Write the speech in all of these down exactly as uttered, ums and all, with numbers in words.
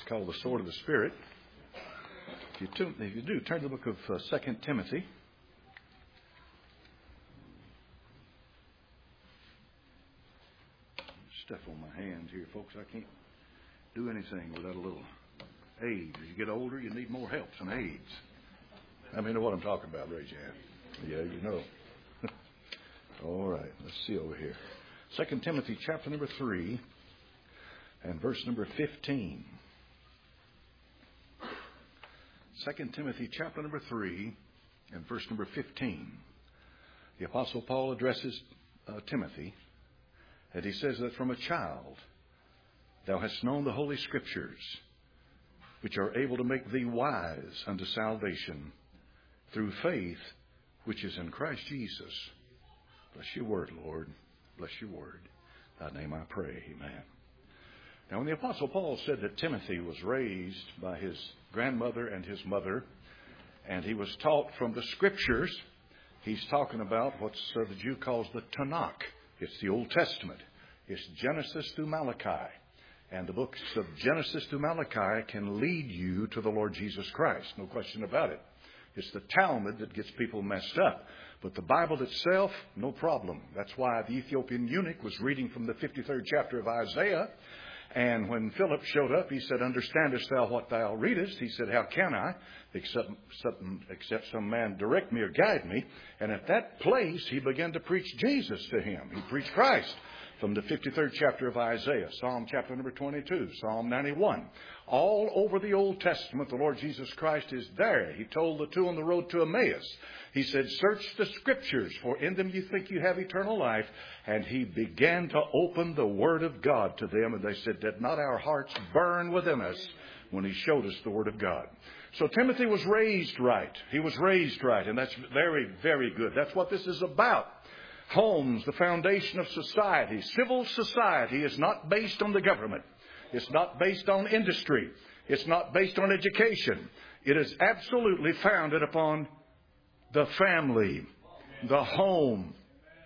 It's called the Sword of the Spirit. If you, to, if you do, turn to the book of uh, Second Timothy. Stuff on my hands here, folks. I can't do anything without a little aid. As you get older, you need more help, some aids. I mean, know what I'm talking about, raise your hand. Yeah, you know. All right, let's see over here. Second Timothy chapter number three and verse number fifteen. Second Timothy chapter number three and verse number fifteen. The Apostle Paul addresses uh, Timothy, and he says that from a child thou hast known the Holy Scriptures, which are able to make thee wise unto salvation through faith which is in Christ Jesus. Bless your word, Lord. Bless your word. Thy name I pray. Amen. Now, when the Apostle Paul said that Timothy was raised by his grandmother and his mother, and he was taught from the Scriptures, he's talking about what uh, the Jew calls the Tanakh. It's the Old Testament. It's Genesis through Malachi. And the books of Genesis through Malachi can lead you to the Lord Jesus Christ. No question about it. It's the Talmud that gets people messed up. But the Bible itself, no problem. That's why the Ethiopian eunuch was reading from the fifty-third chapter of Isaiah. And when Philip showed up, he said, "Understandest thou what thou readest?" He said, "How can I, except, except some man direct me or guide me?" And at that place, he began to preach Jesus to him. He preached Christ from the fifty-third chapter of Isaiah, Psalm chapter number twenty-two, Psalm ninety-one. All over the Old Testament, the Lord Jesus Christ is there. He told the two on the road to Emmaus. He said, "Search the Scriptures, for in them you think you have eternal life." And he began to open the Word of God to them. And they said, "Did not our hearts burn within us when he showed us the Word of God?" So Timothy was raised right. He was raised right. And that's very, very good. That's what this is about. Homes, the foundation of society. Civil society is not based on the government. It's not based on industry. It's not based on education. It is absolutely founded upon the family, the home.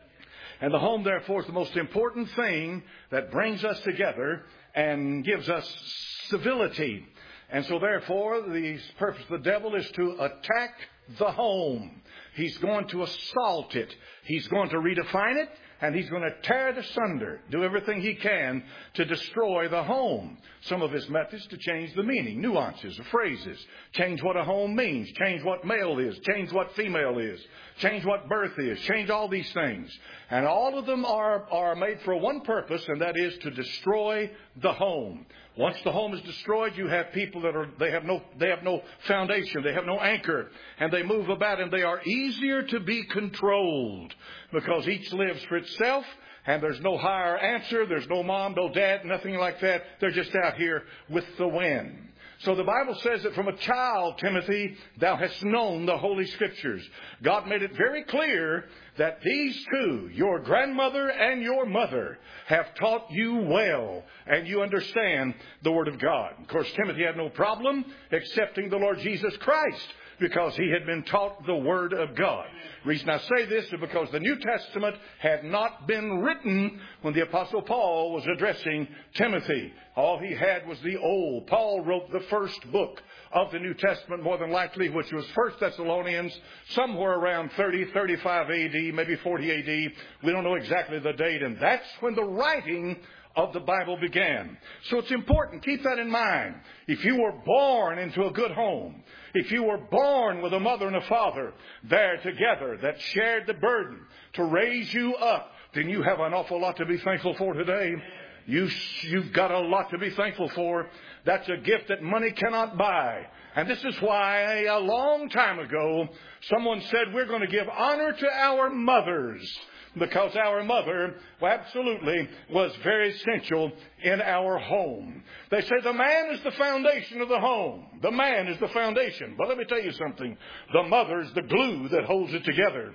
And the home, therefore, is the most important thing that brings us together and gives us civility. And so, therefore, the purpose of the devil is to attack the home. He's going to assault it. He's going to redefine it. And he's going to tear it asunder, do everything he can to destroy the home. Some of his methods to change the meaning, nuances of phrases, change what a home means, change what male is, change what female is, change what birth is, change all these things. And all of them are, are made for one purpose, and that is to destroy the home. Once the home is destroyed, you have people that are, they have no, they have no foundation, they have no anchor, and they move about, and they are easier to be controlled because each lives for itself, and there's no higher answer, there's no mom, no dad, nothing like that. They're just out here with the wind. So the Bible says that from a child, Timothy, thou hast known the Holy Scriptures. God made it very clear that these two, your grandmother and your mother, have taught you well, and you understand the Word of God. Of course, Timothy had no problem accepting the Lord Jesus Christ because he had been taught the Word of God. The reason I say this is because the New Testament had not been written when the Apostle Paul was addressing Timothy. All he had was the Old. Paul wrote the first book of the New Testament, more than likely, which was First Thessalonians, somewhere around thirty, thirty-five A D, maybe forty A D. We don't know exactly the date, and that's when the writing of the Bible began. So it's important. Keep that in mind. If you were born into a good home, if you were born with a mother and a father there together that shared the burden to raise you up, then you have an awful lot to be thankful for today. You, you've got a lot to be thankful for. That's a gift that money cannot buy. And this is why a long time ago, someone said we're going to give honor to our mothers, because our mother absolutely was very essential in our home. They say the man is the foundation of the home. The man is the foundation. But let me tell you something. The mother is the glue that holds it together.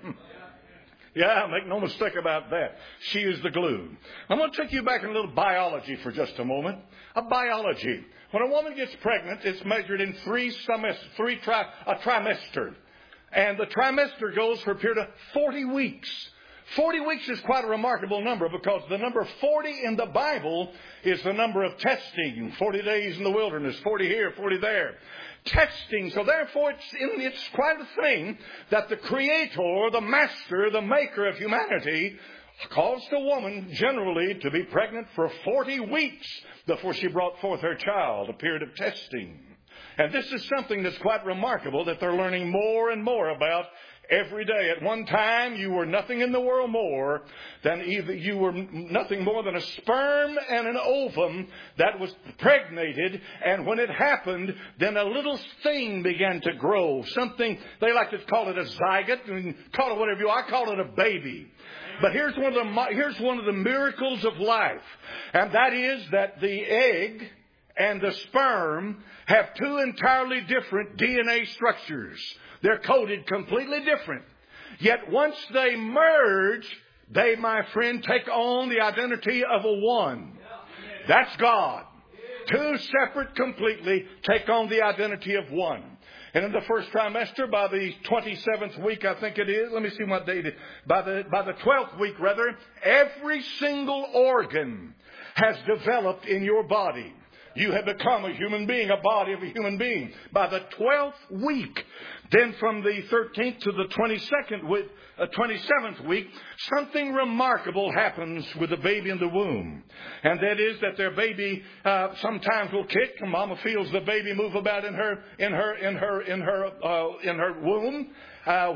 Yeah, make no mistake about that. She is the glue. I'm going to take you back in a little biology for just a moment. A biology. When a woman gets pregnant, it's measured in three semesters, three tri, a trimester. And the trimester goes for a period of forty weeks. forty weeks is quite a remarkable number because the number forty in the Bible is the number of testing. forty days in the wilderness, forty here, forty there. Testing. So therefore, it's, it's quite a thing that the Creator, the Master, the Maker of humanity, caused a woman generally to be pregnant for forty weeks before she brought forth her child, a period of testing. And this is something that's quite remarkable that they're learning more and more about every day. At one time, you were nothing in the world more than either you were nothing more than a sperm and an ovum that was pregnated. And when it happened, then a little thing began to grow. Something, they like to call it a zygote. And call it whatever you want. I call it a baby. But here's one of the here's one of the miracles of life. And that is that the egg and the sperm have two entirely different D N A structures. They're coded completely different. Yet once they merge, they, my friend, take on the identity of a one. That's God. Two separate completely take on the identity of one. And in the first trimester, by the twenty-seventh week, I think it is, let me see what date it is, by the, by the twelfth week, rather, every single organ has developed in your body. You have become a human being, a body of a human being. By the twelfth week, then from the thirteenth to the twenty-second week, uh, twenty-seventh week, something remarkable happens with the baby in the womb. And that is that their baby uh, sometimes will kick, and mama feels the baby move about in her in her in her in her uh, in her womb. Uh,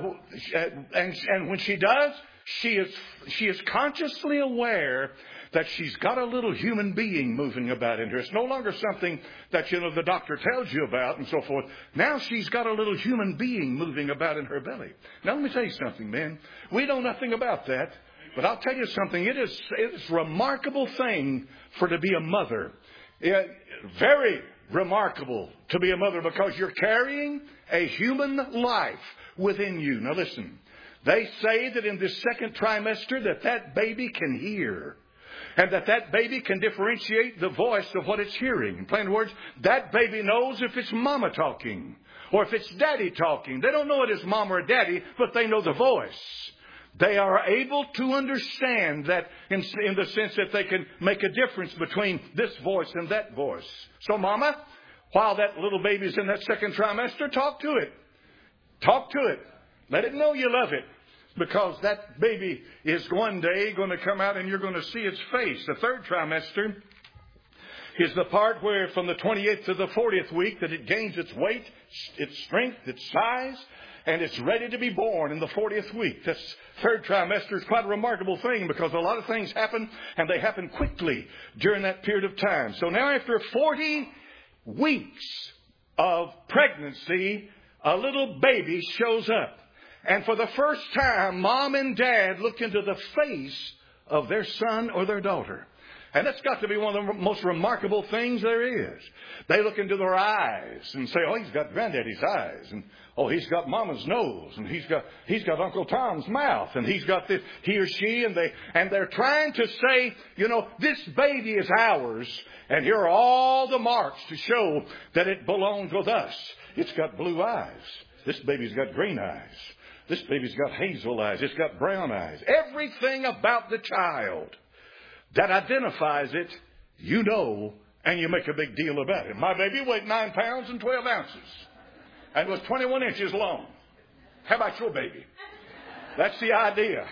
and, and when she does, she is she is consciously aware that she's got a little human being moving about in her. It's no longer something that, you know, the doctor tells you about and so forth. Now she's got a little human being moving about in her belly. Now let me tell you something, man. We know nothing about that. But I'll tell you something. It is, it is a remarkable thing for to be a mother. It, very remarkable to be a mother because you're carrying a human life within you. Now listen. They say that in this second trimester that that baby can hear. And that that baby can differentiate the voice of what it's hearing. In plain words, that baby knows if it's mama talking or if it's daddy talking. They don't know it is mama or daddy, but they know the voice. They are able to understand that in, in the sense that they can make a difference between this voice and that voice. So mama, while that little baby's in that second trimester, talk to it. Talk to it. Let it know you love it. Because that baby is one day going to come out and you're going to see its face. The third trimester is the part where from the twenty-eighth to the fortieth week that it gains its weight, its strength, its size, and it's ready to be born in the fortieth week. This third trimester is quite a remarkable thing because a lot of things happen and they happen quickly during that period of time. So now after forty weeks of pregnancy, a little baby shows up. And for the first time, mom and dad look into the face of their son or their daughter. And that's got to be one of the most remarkable things there is. They look into their eyes and say, oh, he's got granddaddy's eyes. And, oh, he's got mama's nose. And he's got he's got Uncle Tom's mouth. And he's got this, he or she. And, they, and they're trying to say, you know, this baby is ours. And here are all the marks to show that it belongs with us. It's got blue eyes. This baby's got green eyes. This baby's got hazel eyes. It's got brown eyes. Everything about the child that identifies it, you know, and you make a big deal about it. My baby weighed nine pounds and twelve ounces and was twenty-one inches long. How about your baby? That's the idea.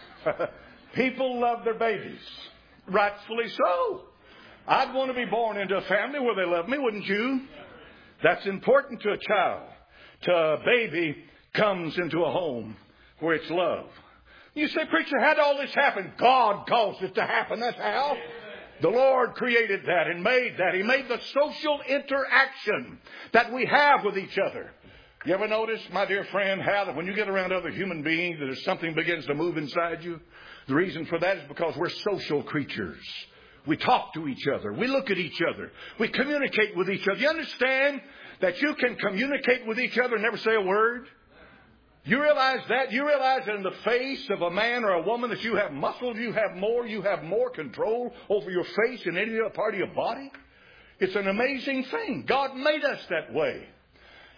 People love their babies. Rightfully so. I'd want to be born into a family where they love me, wouldn't you? That's important to a child. To a baby comes into a home where it's love. You say, preacher, how did all this happen? God caused it to happen. That's how. The Lord created that and made that. He made the social interaction that we have with each other. You ever notice, my dear friend, how that when you get around other human beings, that if something begins to move inside you? The reason for that is because we're social creatures. We talk to each other. We look at each other. We communicate with each other. You understand that you can communicate with each other and never say a word? You realize that? You realize that in the face of a man or a woman that you have muscles, you have more, you have more control over your face than any other part of your body? It's an amazing thing. God made us that way.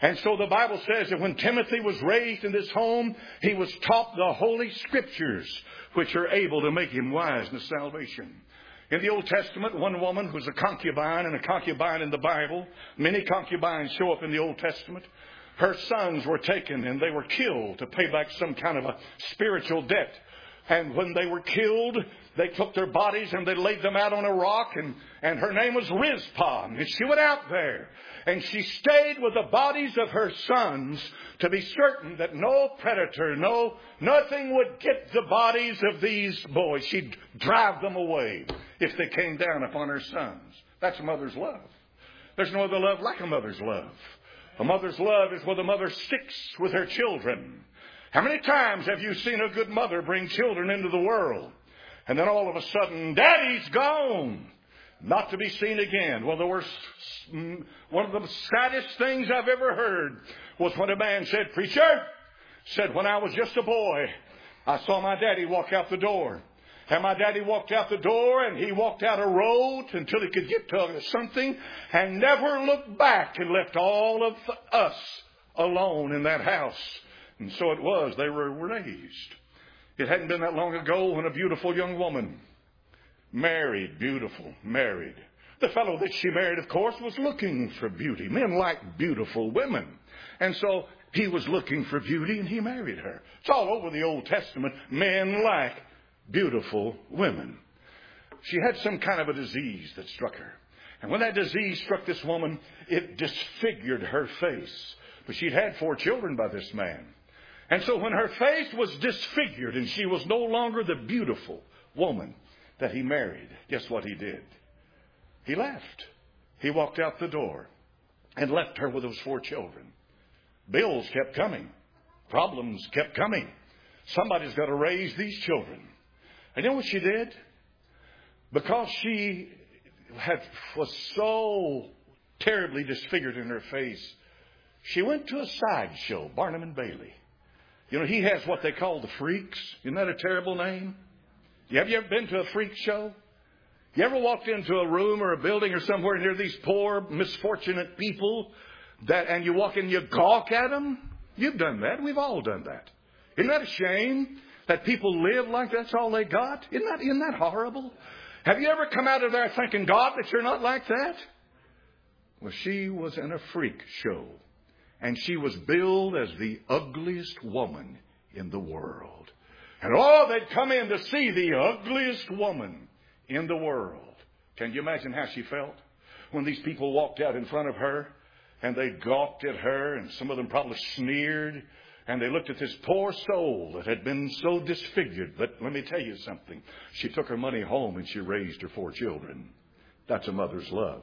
And so the Bible says that when Timothy was raised in this home, he was taught the Holy Scriptures, which are able to make him wise in salvation. In the Old Testament, one woman was a concubine, and a concubine in the Bible, many concubines show up in the Old Testament. Her sons were taken and they were killed to pay back some kind of a spiritual debt. And when they were killed, they took their bodies and they laid them out on a rock, and, and her name was Rizpah. And she went out there and she stayed with the bodies of her sons to be certain that no predator, no, nothing would get the bodies of these boys. She'd drive them away if they came down upon her sons. That's a mother's love. There's no other love like a mother's love. A mother's love is where the mother sticks with her children. How many times have you seen a good mother bring children into the world, and then all of a sudden, Daddy's gone, not to be seen again? Well, the worst, one of the saddest things I've ever heard was when a man said, "Preacher," said, "when I was just a boy, I saw my daddy walk out the door. And my daddy walked out the door, and he walked out a road until he could get to something and never looked back, and left all of us alone in that house." And so it was. They were raised. It hadn't been that long ago when a beautiful young woman married, beautiful, married. The fellow that she married, of course, was looking for beauty. Men like beautiful women. And so he was looking for beauty, and he married her. It's all over the Old Testament. Men like beautiful women. She had some kind of a disease that struck her. And when that disease struck this woman, it disfigured her face. But she'd had four children by this man. And so when her face was disfigured and she was no longer the beautiful woman that he married, guess what he did? He left. He walked out the door and left her with those four children. Bills kept coming. Problems kept coming. Somebody's got to raise these children. And you know what she did? Because she had was so terribly disfigured in her face, she went to a sideshow, Barnum and Bailey. You know, he has what they call the freaks. Isn't that a terrible name? Have you ever been to a freak show? You ever walked into a room or a building or somewhere near these poor, misfortunate people that, and you walk in and you gawk at them? You've done that. We've all done that. Isn't that a shame that people live like that's all they got? Isn't that, isn't that horrible? Have you ever come out of there thinking, God, that you're not like that? Well, she was in a freak show. And she was billed as the ugliest woman in the world. And oh, they'd come in to see the ugliest woman in the world. Can you imagine how she felt when these people walked out in front of her and they gawked at her, and some of them probably sneered, and they looked at this poor soul that had been so disfigured. But let me tell you something. She took her money home and she raised her four children. That's a mother's love.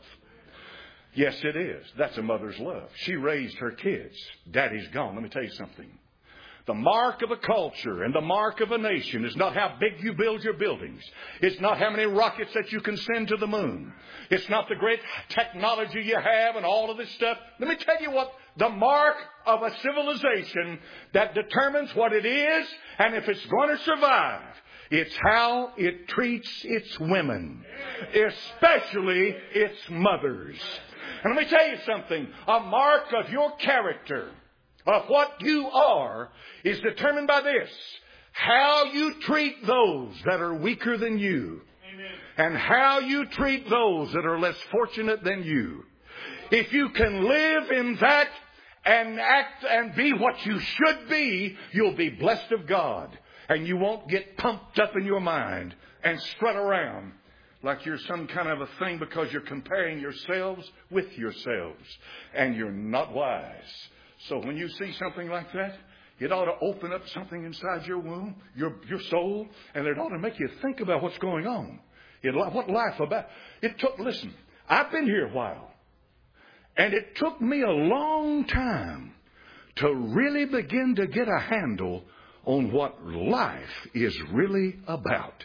Yes, it is. That's a mother's love. She raised her kids. Daddy's gone. Let me tell you something. The mark of a culture and the mark of a nation is not how big you build your buildings. It's not how many rockets that you can send to the moon. It's not the great technology you have and all of this stuff. Let me tell you what the mark of a civilization that determines what it is and if it's going to survive. It's how it treats its women, especially its mothers. And let me tell you something. A mark of your character, of what you are, is determined by this. How you treat those that are weaker than you. Amen. And how you treat those that are less fortunate than you. If you can live in that and act and be what you should be, you'll be blessed of God. And you won't get pumped up in your mind and strut around like you're some kind of a thing because you're comparing yourselves with yourselves. And you're not wise. So when you see something like that, it ought to open up something inside your womb, your your soul, and it ought to make you think about what's going on. It, what life about. It took, listen, I've been here a while. And it took me a long time to really begin to get a handle on what life is really about.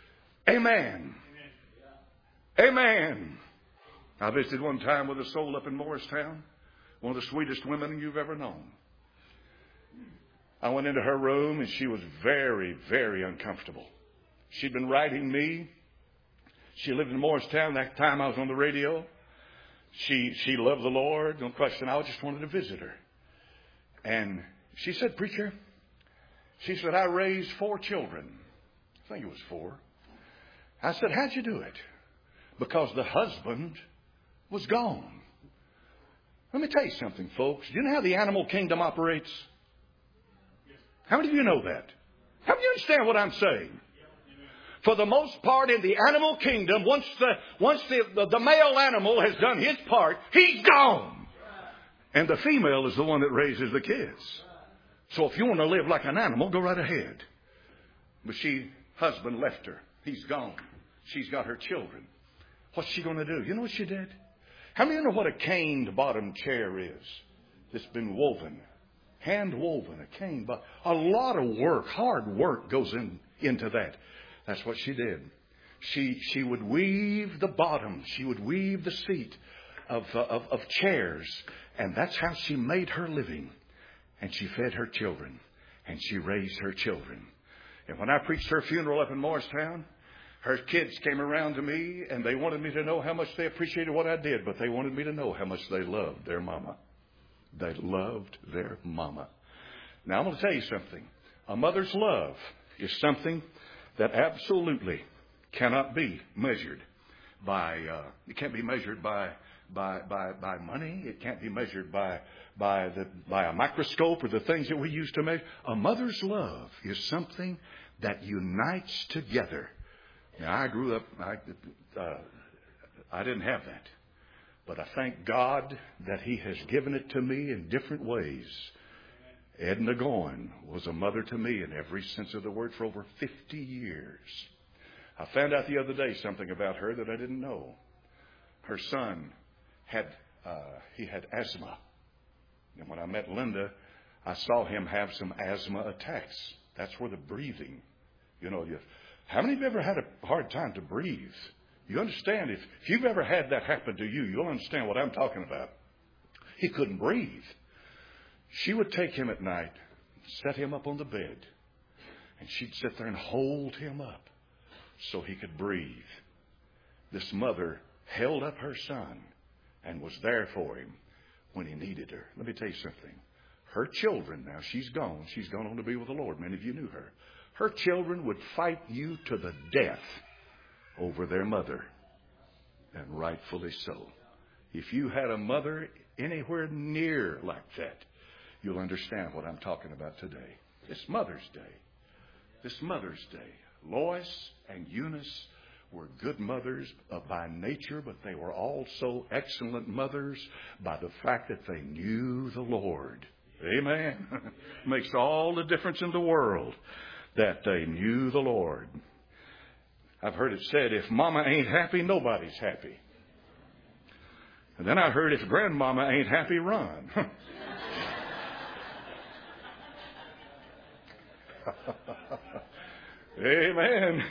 Amen. Amen. I visited one time with a soul up in Morristown, one of the sweetest women you've ever known. I went into her room and she was very, very uncomfortable. She'd been writing me. She lived in Morristown. That time I was on the radio. She she loved the Lord, no question. I just wanted to visit her. And she said, preacher, she said, I raised four children. I think it was four. I said, how'd you do it? Because the husband was gone. Let me tell you something, folks. Do you know how the animal kingdom operates? How many of you know that? How many of you understand what I'm saying? For the most part, in the animal kingdom, once the once the, the, the male animal has done his part, he's gone. And the female is the one that raises the kids. So if you want to live like an animal, go right ahead. But she, husband left her. He's gone. She's got her children. What's she going to do? You know what she did? How many of you know what a caned bottom chair is? That's been woven. Hand woven, a cane bottom. A lot of work, hard work goes in, into that. That's what she did. She she would weave the bottom. She would weave the seat of, uh, of, of chairs. And that's how she made her living. And she fed her children. And she raised her children. And when I preached her funeral up in Morristown, her kids came around to me and they wanted me to know how much they appreciated what I did. But they wanted me to know how much they loved their mama. They loved their mama. Now I'm going to tell you something. A mother's love is something that absolutely cannot be measured by, uh, it can't be measured by, by, by, by money. It can't be measured by, by the, by a microscope or the things that we use to measure. A mother's love is something that unites together. Now I grew up, I, uh, I didn't have that. But I thank God that He has given it to me in different ways. Edna Goin was a mother to me in every sense of the word for over fifty years. I found out the other day something about her that I didn't know. Her son had, uh, he had asthma. And when I met Linda, I saw him have some asthma attacks. That's where the breathing, you know, you, how many of you ever had a hard time to breathe? You understand, if, if you've ever had that happen to you, you'll understand what I'm talking about. He couldn't breathe. She would take him at night, set him up on the bed, and she'd sit there and hold him up so he could breathe. This mother held up her son and was there for him when he needed her. Let me tell you something. Her children, now she's gone. She's gone on to be with the Lord. Many of you knew her. Her children would fight you to the death over their mother, and rightfully so. If you had a mother anywhere near like that, you'll understand what I'm talking about today. This Mother's Day. This Mother's Day. Lois and Eunice were good mothers by nature, but they were also excellent mothers by the fact that they knew the Lord. Amen. Makes all the difference in the world that they knew the Lord. I've heard it said, if mama ain't happy, nobody's happy. And then I heard, if grandmama ain't happy, run. Amen.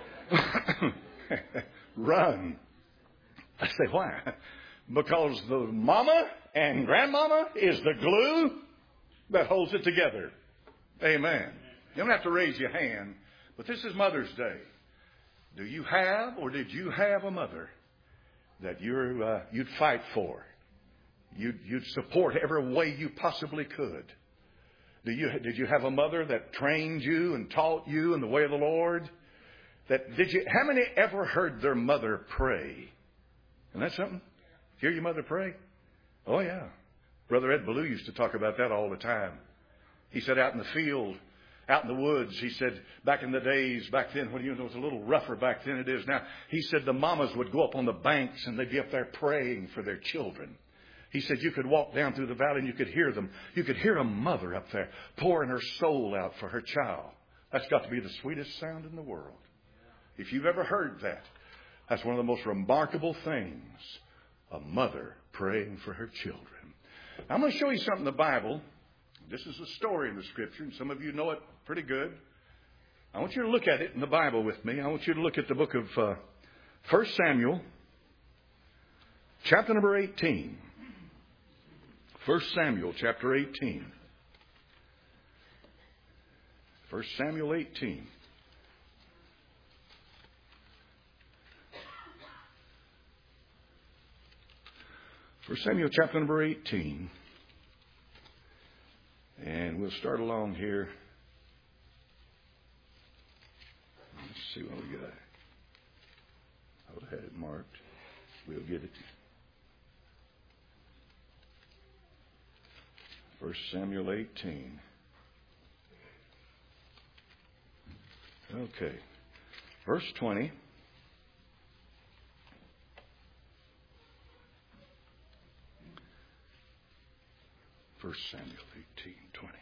Run. I say, why? Because the mama and grandmama is the glue that holds it together. Amen. You don't have to raise your hand, but this is Mother's Day. Do you have, or did you have a mother that you're, uh, you'd fight for? You'd, you'd support every way you possibly could. Do you, did you have a mother that trained you and taught you in the way of the Lord? That did you? How many ever heard their mother pray? Isn't that something? Hear your mother pray? Oh yeah. Brother Ed Ballou used to talk about that all the time. He said out in the field, out in the woods, he said back in the days, back then when you know it was a little rougher back then it is now. He said the mamas would go up on the banks and they'd be up there praying for their children. He said you could walk down through the valley and you could hear them. You could hear a mother up there pouring her soul out for her child. That's got to be the sweetest sound in the world. If you've ever heard that, that's one of the most remarkable things. A mother praying for her children. I'm going to show you something in the Bible. This is a story in the Scripture, and some of you know it pretty good. I want you to look at it in the Bible with me. I want you to look at the book of uh, First Samuel, chapter number eighteen. First Samuel, chapter eighteen. First Samuel eighteen. First Samuel chapter number eighteen. And we'll start along here. Let's see what we got. I would have had it marked. We'll get it. First Samuel eighteen. Okay. Verse twenty. First Samuel eighteen, twenty.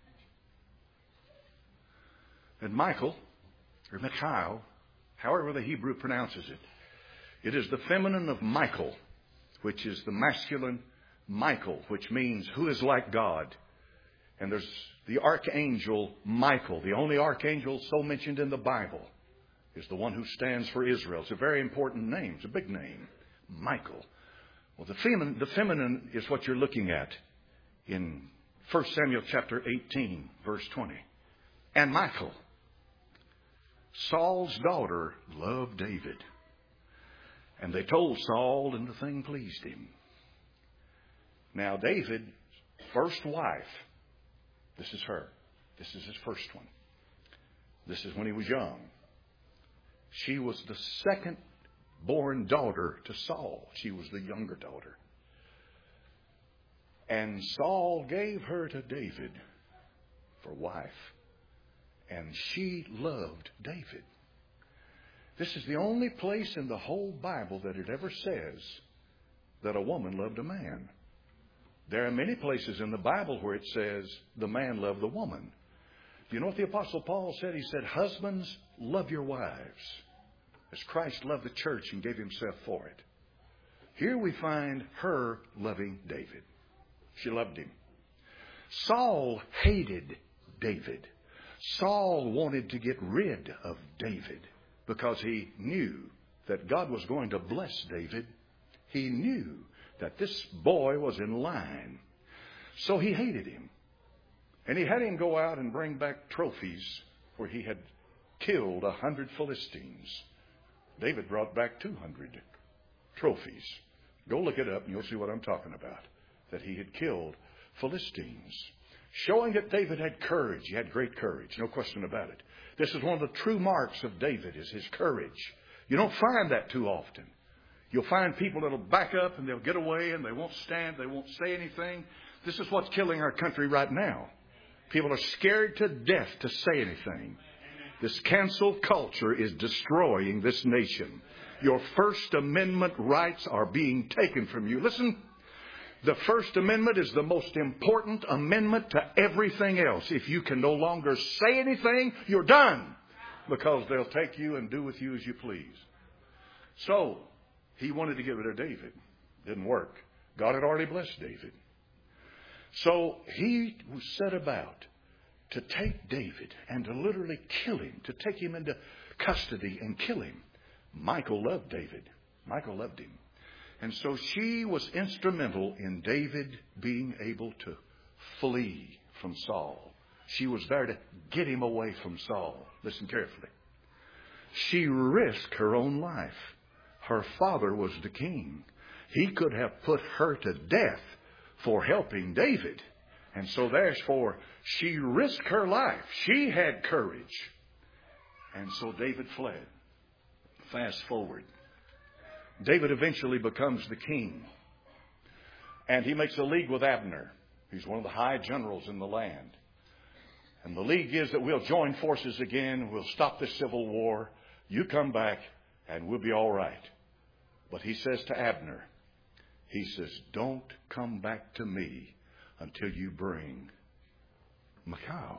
And Michael, or Michael, however the Hebrew pronounces it, it is the feminine of Michael, which is the masculine Michael, which means who is like God. And there's the archangel Michael, the only archangel so mentioned in the Bible, is the one who stands for Israel. It's a very important name. It's a big name, Michael. Well, the feminine, the feminine is what you're looking at in First Samuel chapter eighteen, verse twenty. And Michael, Saul's daughter, loved David. And they told Saul, and the thing pleased him. Now, David's first wife, this is her. This is his first one. This is when he was young. She was the second born daughter to Saul. She was the younger daughter. And Saul gave her to David for wife. And she loved David. This is the only place in the whole Bible that it ever says that a woman loved a man. There are many places in the Bible where it says the man loved the woman. You know what the Apostle Paul said? He said, husbands, love your wives as Christ loved the church and gave himself for it. Here we find her loving David. She loved him. Saul hated David. Saul wanted to get rid of David because he knew that God was going to bless David. He knew that this boy was in line. So he hated him. And he had him go out and bring back trophies where he had killed a hundred Philistines. David brought back two hundred trophies. Go look it up and you'll see what I'm talking about. That he had killed Philistines. Showing that David had courage. He had great courage. No question about it. This is one of the true marks of David, is his courage. You don't find that too often. You'll find people that'll back up and they'll get away and they won't stand. They won't say anything. This is what's killing our country right now. People are scared to death to say anything. This cancel culture is destroying this nation. Your First Amendment rights are being taken from you. Listen. The First Amendment is the most important amendment to everything else. If you can no longer say anything, you're done. Because they'll take you and do with you as you please. So, he wanted to get rid of David. Didn't work. God had already blessed David. So, he set about to take David and to literally kill him. To take him into custody and kill him. Michael loved David. Michael loved him. And so she was instrumental in David being able to flee from Saul. She was there to get him away from Saul. Listen carefully. She risked her own life. Her father was the king. He could have put her to death for helping David. And so therefore, she risked her life. She had courage. And so David fled. Fast forward. David eventually becomes the king. And he makes a league with Abner. He's one of the high generals in the land. And the league is that we'll join forces again. We'll stop this civil war. You come back and we'll be all right. But he says to Abner, he says, don't come back to me until you bring Michal.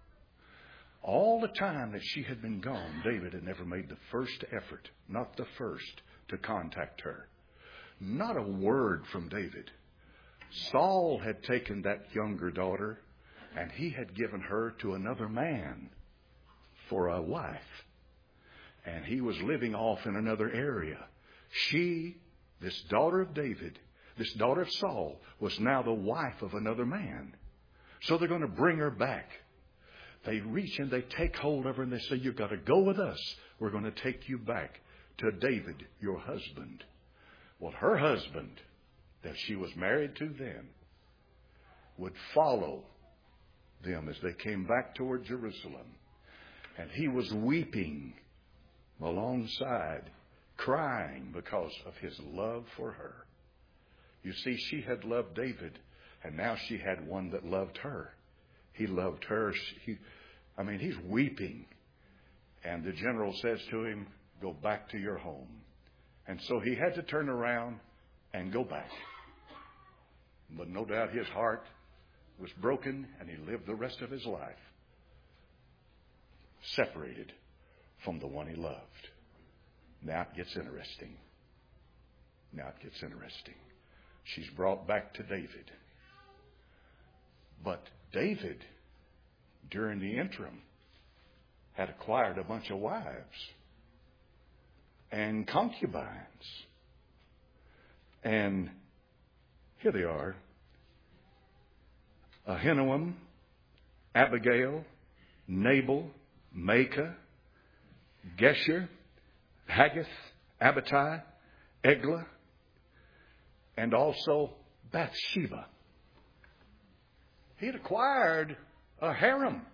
All the time that she had been gone, David had never made the first effort, not the first, to contact her. Not a word from David. Saul had taken that younger daughter and he had given her to another man for a wife. And he was living off in another area. She, this daughter of David, this daughter of Saul, was now the wife of another man. So they're going to bring her back. They reach and they take hold of her and they say, you've got to go with us. We're going to take you back to David, your husband. Well, her husband that she was married to then would follow them as they came back toward Jerusalem. And he was weeping alongside, crying because of his love for her. You see, she had loved David, and now she had one that loved her. He loved her. He, I mean, he's weeping. And the general says to him, go back to your home. And so he had to turn around and go back. But no doubt his heart was broken, and he lived the rest of his life separated from the one he loved. Now it gets interesting. Now it gets interesting. She's brought back to David. But David, during the interim, had acquired a bunch of wives and concubines. And here they are. Ahinoam, Abigail, Nabal, Maacah, Gesher, Haggith, Abitai, Eglah, and also Bathsheba. He had acquired a harem.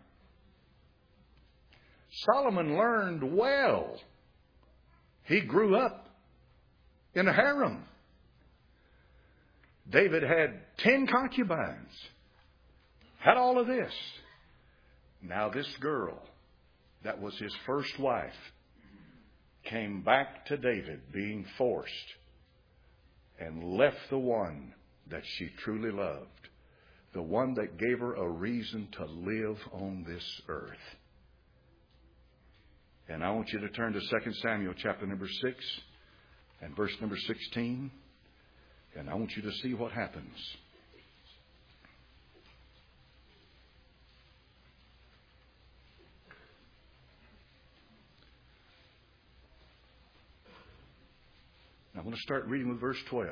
Solomon learned well. He grew up in a harem. David had ten concubines. Had all of this. Now this girl that was his first wife came back to David being forced and left the one that she truly loved. The one that gave her a reason to live on this earth. And I want you to turn to Second Samuel chapter number six and verse number sixteen. And I want you to see what happens. I'm going to start reading with verse twelve.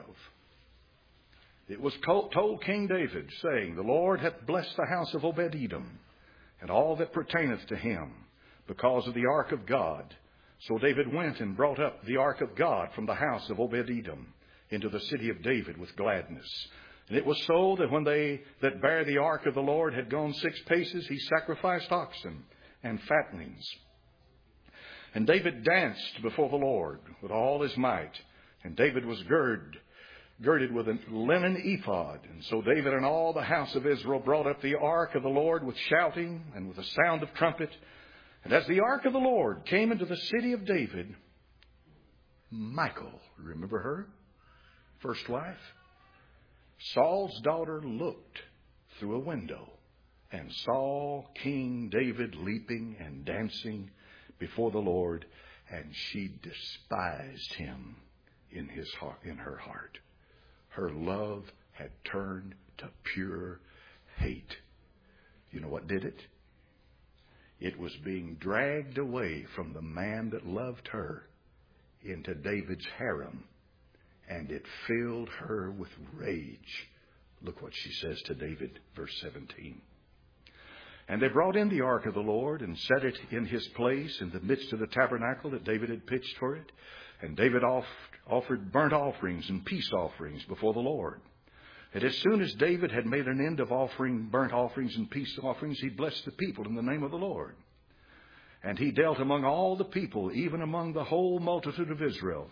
It was told King David, saying, the Lord hath blessed the house of Obed-Edom, and all that pertaineth to him, because of the ark of God. So David went and brought up the ark of God from the house of Obed-Edom into the city of David with gladness. And it was so that when they that bare the ark of the Lord had gone six paces, he sacrificed oxen and fattenings. And David danced before the Lord with all his might. And David was girded, girded with a linen ephod. And so David and all the house of Israel brought up the ark of the Lord with shouting and with a sound of trumpet. And as the ark of the Lord came into the city of David, Michal, remember her? First wife. Saul's daughter looked through a window and saw King David leaping and dancing before the Lord, and she despised him in his heart, in her heart. Her love had turned to pure hate. You know what did it? It was being dragged away from the man that loved her into David's harem, and it filled her with rage. Look what she says to David, verse seventeen. And they brought in the ark of the Lord and set it in his place in the midst of the tabernacle that David had pitched for it. And David off, offered burnt offerings and peace offerings before the Lord. And as soon as David had made an end of offering burnt offerings and peace offerings, he blessed the people in the name of the Lord. And he dealt among all the people, even among the whole multitude of Israel,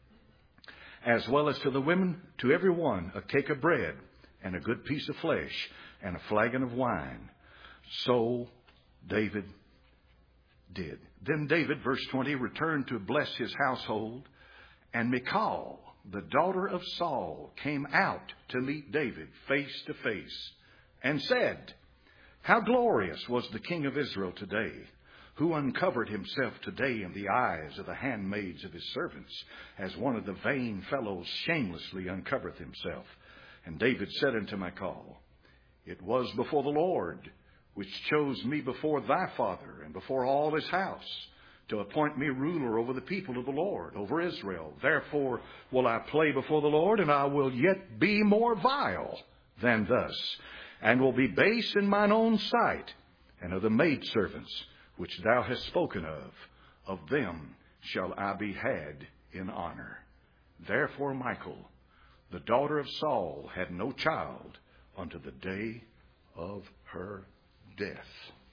as well as to the women, to every one, a cake of bread and a good piece of flesh and a flagon of wine. So David did. Then David, verse twenty, returned to bless his household. And Michal, the daughter of Saul, came out to meet David face to face and said, how glorious was the king of Israel today, who uncovered himself today in the eyes of the handmaids of his servants, as one of the vain fellows shamelessly uncovereth himself. And David said unto Michal, it was before the Lord, which chose me before thy father and before all his house, to appoint me ruler over the people of the Lord, over Israel. Therefore will I play before the Lord, and I will yet be more vile than thus, and will be base in mine own sight, and of the maidservants which thou hast spoken of, of them shall I be had in honor. Therefore Michal, the daughter of Saul had no child unto the day of her death.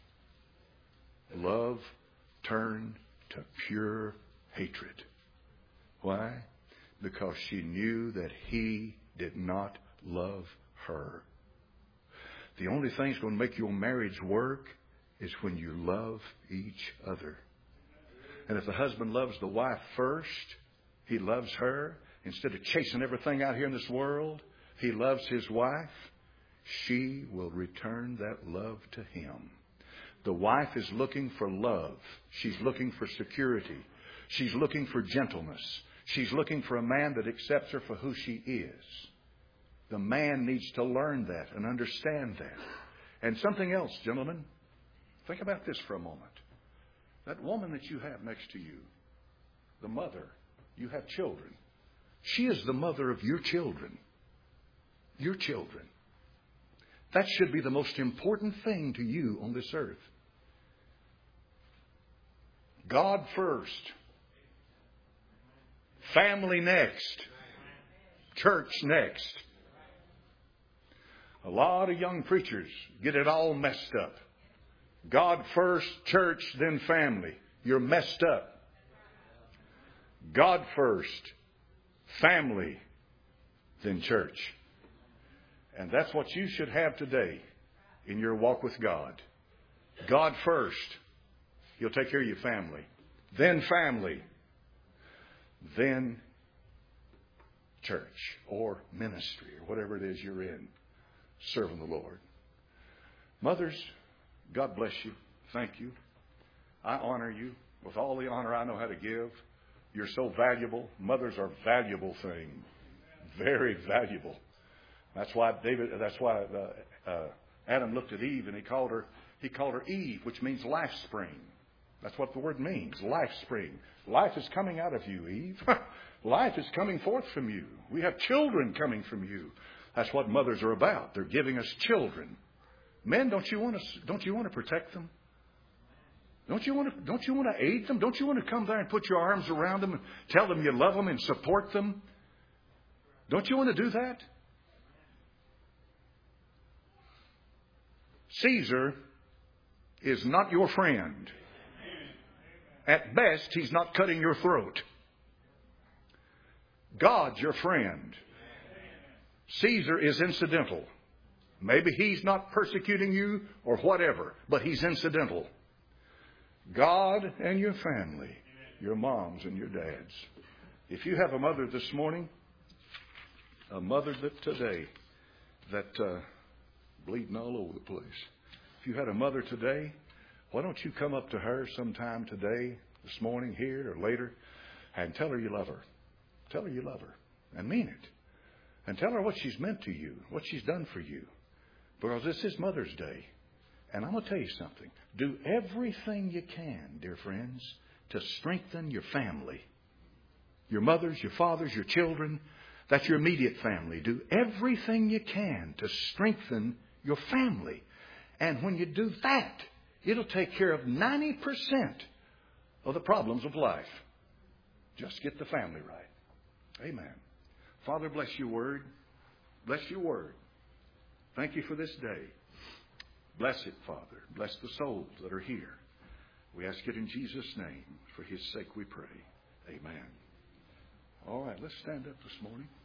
Love turned to pure hatred. Why? Because she knew that he did not love her. The only thing that's going to make your marriage work is when you love each other. And if the husband loves the wife first, he loves her. Instead of chasing everything out here in this world, he loves his wife. She will return that love to him. The wife is looking for love. She's looking for security. She's looking for gentleness. She's looking for a man that accepts her for who she is. The man needs to learn that and understand that. And something else, gentlemen. Think about this for a moment. That woman that you have next to you, the mother, you have children. She is the mother of your children. Your children. That should be the most important thing to you on this earth. God first. Family next. Church next. A lot of young preachers get it all messed up. God first, church, then family. You're messed up. God first, family, then church. And that's what you should have today in your walk with God. God first. He'll take care of your family. Then family. Then church or ministry or whatever it is you're in, serving the Lord. Mothers, God bless you. Thank you. I honor you with all the honor I know how to give. You're so valuable. Mothers are valuable thing. Very valuable. That's why David. That's why uh, uh, Adam looked at Eve and he called her. He called her Eve, which means life spring. That's what the word means. Life spring. Life is coming out of you, Eve. Life is coming forth from you. We have children coming from you. That's what mothers are about. They're giving us children. Men, don't you want to? Don't you want to protect them? Don't you want to? Don't you want to aid them? Don't you want to come there and put your arms around them and tell them you love them and support them? Don't you want to do that? Caesar is not your friend. At best, he's not cutting your throat. God's your friend. Caesar is incidental. Maybe he's not persecuting you or whatever, but he's incidental. God and your family, your moms and your dads. If you have a mother this morning, a mother that today that uh, bleeding all over the place. If you had a mother today, why don't you come up to her sometime today, this morning, here or later, and tell her you love her. Tell her you love her and mean it. And tell her what she's meant to you, what she's done for you. Because this is Mother's Day. And I'm going to tell you something. Do everything you can, dear friends, to strengthen your family. Your mothers, your fathers, your children. That's your immediate family. Do everything you can to strengthen your family. And when you do that, it'll take care of ninety percent of the problems of life. Just get the family right. Amen. Father, bless your word. Bless your word. Thank you for this day. Bless it, Father. Bless the souls that are here. We ask it in Jesus' name. For his sake we pray. Amen. All right, let's stand up this morning.